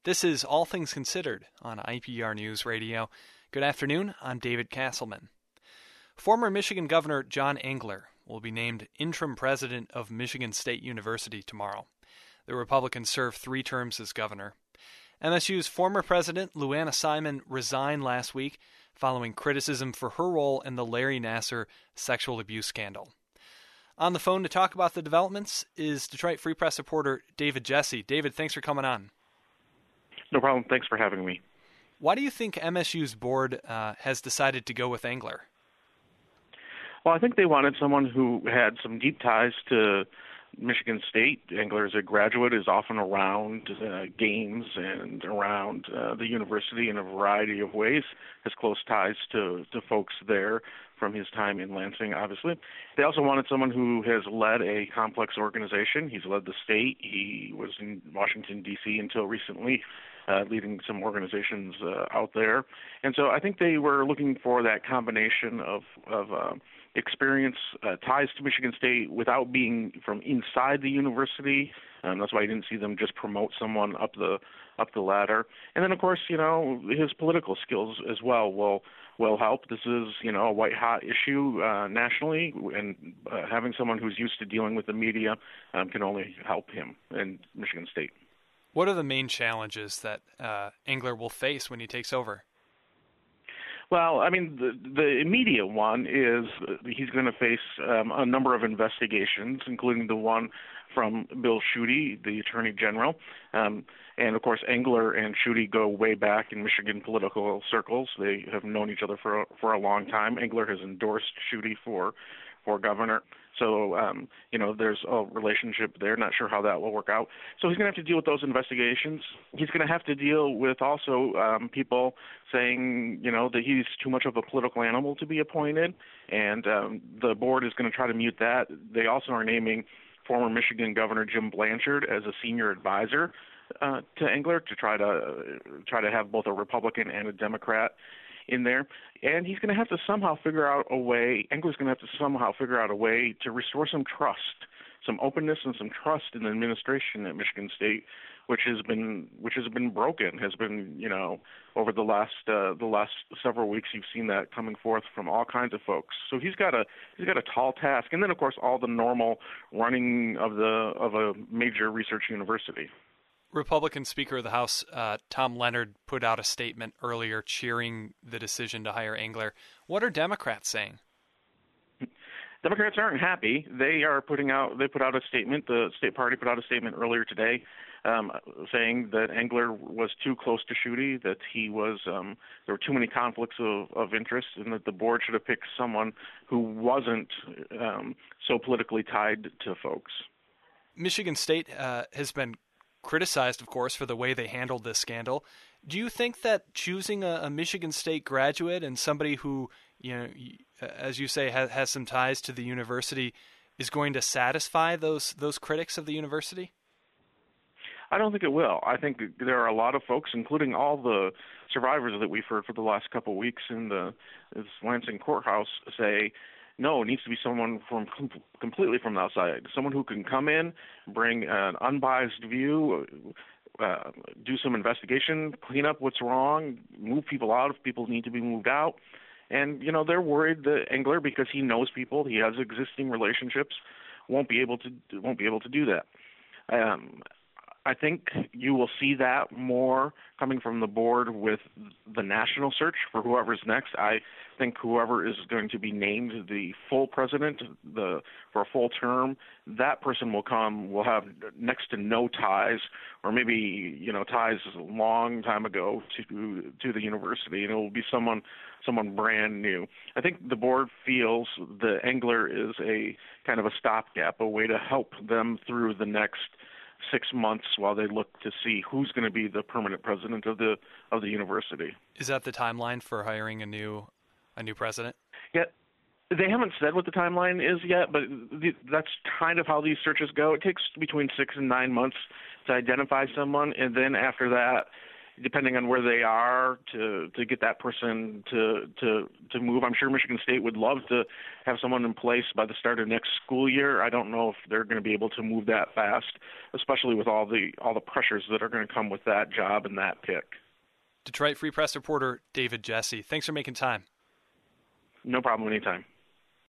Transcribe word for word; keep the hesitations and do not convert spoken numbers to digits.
This is All Things Considered on I P R News Radio. Good afternoon, I'm David Castleman. Former Michigan Governor John Engler will be named interim president of Michigan State University tomorrow. The Republican served three terms as governor. M S U's former president, Lou Anna Simon, resigned last week following criticism for her role in the Larry Nassar sexual abuse scandal. On the phone to talk about the developments is Detroit Free Press reporter David Jesse. David, thanks for coming on. No problem. Thanks for having me. Why do you think M S U's board uh, has decided to go with Engler? Well, I think they wanted someone who had some deep ties to Michigan State. Engler, as a graduate, is often around uh, games and around uh, the university in a variety of ways, has close ties to, to folks there from his time in Lansing, obviously. They also wanted someone who has led a complex organization. He's led the state. He was in Washington, D C until recently, uh, leading some organizations uh, out there. And so I think they were looking for that combination of, of uh, experience, uh, ties to Michigan State without being from inside the university. Um, that's why you didn't see them just promote someone up the up the ladder. And then, of course, you know, his political skills as well will will help. This is, you know, a white hot issue uh, nationally, and uh, having someone who's used to dealing with the media um, can only help him in Michigan State. What are the main challenges that uh, Engler will face when he takes over? Well, I mean, the, the immediate one is he's going to face um, a number of investigations, including the one from Bill Schuette, the Attorney General. Um, and, of course, Engler and Schuette go way back in Michigan political circles. They have known each other for, for a long time. Engler has endorsed Schuette for, for governor. So, um, you know, there's a relationship there. Not sure how that will work out. So he's going to have to deal with those investigations. He's going to have to deal with also um, people saying, you know, that he's too much of a political animal to be appointed. And um, the board is going to try to mute that. They also are naming former Michigan Governor Jim Blanchard as a senior advisor uh, to Engler to try to uh, try to have both a Republican and a Democrat in there. And he's going to have to somehow figure out a way, Engler's going to have to somehow figure out a way to restore some trust, some openness and some trust in the administration at Michigan State, which has been which has been broken, has been, you know, over the last uh, the last several weeks you've seen that coming forth from all kinds of folks. So he's got a he's got a tall task, and then of course all the normal running of the of a major research university. Republican Speaker of the House uh, Tom Leonard put out a statement earlier cheering the decision to hire Engler. What are Democrats saying? Democrats aren't happy. They are putting out. They put out a statement. The state party put out a statement earlier today, um, saying that Engler was too close to Schuette, that he was um, there were too many conflicts of, of interest, and that the board should have picked someone who wasn't um, so politically tied to folks. Michigan State uh, has been criticized, of course, for the way they handled this scandal. Do you think that choosing a, a Michigan State graduate and somebody who, you know, as you say, has, has some ties to the university is going to satisfy those those critics of the university? I don't think it will. I think there are a lot of folks, including all the survivors that we've heard for the last couple of weeks in the this Lansing courthouse, say, no, it needs to be someone from com- completely from the outside, someone who can come in, bring an unbiased view, uh, do some investigation, clean up what's wrong, move people out if people need to be moved out. And, you know, they're worried that Engler, because he knows people, he has existing relationships, won't be able to won't be able to do that. Um, I think you will see that more coming from the board with the national search for whoever's next. I think whoever is going to be named the full president the for a full term, that person will come, will have next to no ties, or maybe, you know, ties a long time ago to to the university, and it will be someone someone brand new. I think the board feels that Engler is a kind of a stopgap, a way to help them through the next six months while they look to see who's going to be the permanent president of the of the university. Is that the timeline for hiring a new a new president? Yeah, they haven't said what the timeline is yet, but the, that's kind of how these searches go. It takes between six and nine months to identify someone, and then after that, depending on where they are, to to get that person to to to move. I'm sure Michigan State would love to have someone in place by the start of next school year. I don't know if they're going to be able to move that fast, especially with all the all the pressures that are going to come with that job and that pick. Detroit Free Press reporter David Jesse, thanks for making time. No problem, anytime.